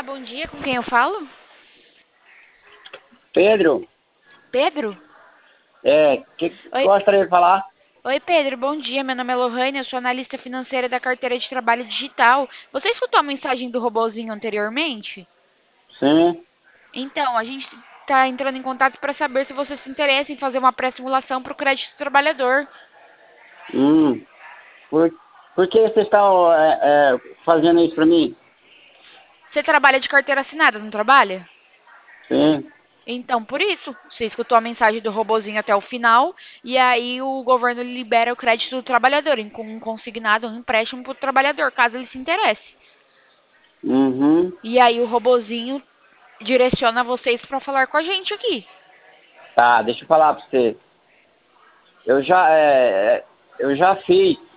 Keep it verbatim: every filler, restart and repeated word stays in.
Olá, bom dia. Com quem eu falo? Pedro, Pedro? é, que Oi, gostaria de falar? oi Pedro, bom dia. Meu nome é Lohane, eu sou analista financeira da carteira de trabalho digital. Você escutou a mensagem do robozinho anteriormente? Sim. Então, a gente está entrando em contato para saber se você se interessa em fazer uma pré-simulação para o crédito do trabalhador. Hum, por, por que vocês estão é, é, fazendo isso para mim? Você trabalha de carteira assinada, não trabalha? Sim. Então, por isso, você escutou a mensagem do robozinho até o final, e aí o governo libera o crédito do trabalhador, em- com um consignado, um empréstimo para o trabalhador, caso ele se interesse. Uhum. E aí o robozinho direciona vocês para falar com a gente aqui. Tá, deixa eu falar para você. Eu já, é, é, eu já fiz.